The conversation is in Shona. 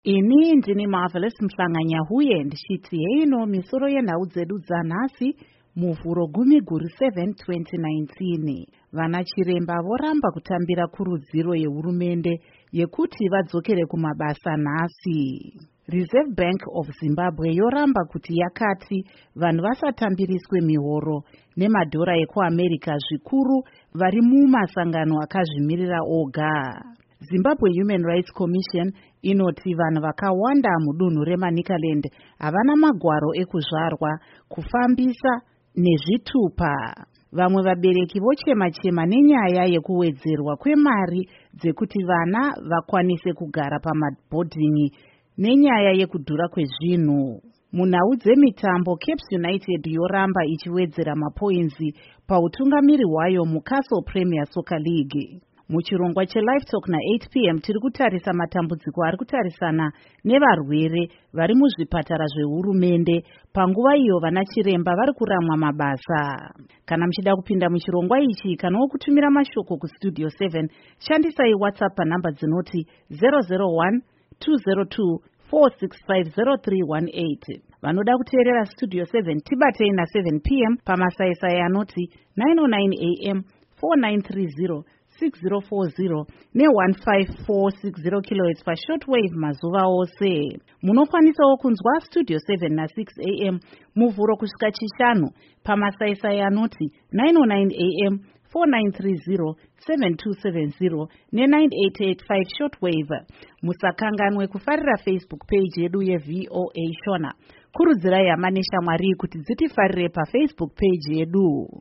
Ini ndini Marvelous Mhlanganyahuye ndichiti heino misoro yenhau dzedu dzanhasi muvhuro 10/7 2019. Vanachiremba voramba kutambira kurudziro yehurumende yekuti vadzokere kumabasa nhasi. Reserve Bank of Zimbabwe yoramba kuti yakati vanhu vasatambiriswe mihoro nemadhora ekuAmerica zvikuru vari mumasangano akazvimirira oga. Zimbabwe Human Rights Commission inoti vanhu vakawanda mudunhu reManicaland havana magwaro ekuzvarwa, kufambisa nezvitupa. Vamwe vabereki vochema-chema nenyaya yekuwedzerwa kwemari dzekuti vana vakwanise kugara pamabhodhingi nenyaya yekudhura kwezvinhu. Munhau dzemitambo, Caps United yoramba ichiwedzera mapoinzi pautungamiri hwayo muCastle Premier Soccer League. Muchirongwa cheLive Talk na8 p.m. tiri kutarisa matambudziko ari kutarisana nevarwere vari muzvipatara zvehurumende panguva iyo vanachiremba vari kuramwa mabasa. Kana muchida kupinda muchirongwa ichi kanawo kutumira mashoko kustudio 7, shandisai WhatsApp panhamba dzinoti 001 202 4650318. Vanoda kuteerera Studio 7 tibatei na7 p.m. pamasaisai anoti 909 am 4930 6040 ne1540 kHz pashortwave mazuva ose. Munokwanisawo kunzwa Studio 7 na6 am muvhuro kusvika chishanu pamasaisai anoti 909 am 4930 7270 ne9885 shortwave. Musakanganwe kufarira Facebook page yedu yeVOA Shona. Kurudzirai hama neshamwari kuti dzitifarire paFacebook page yedu.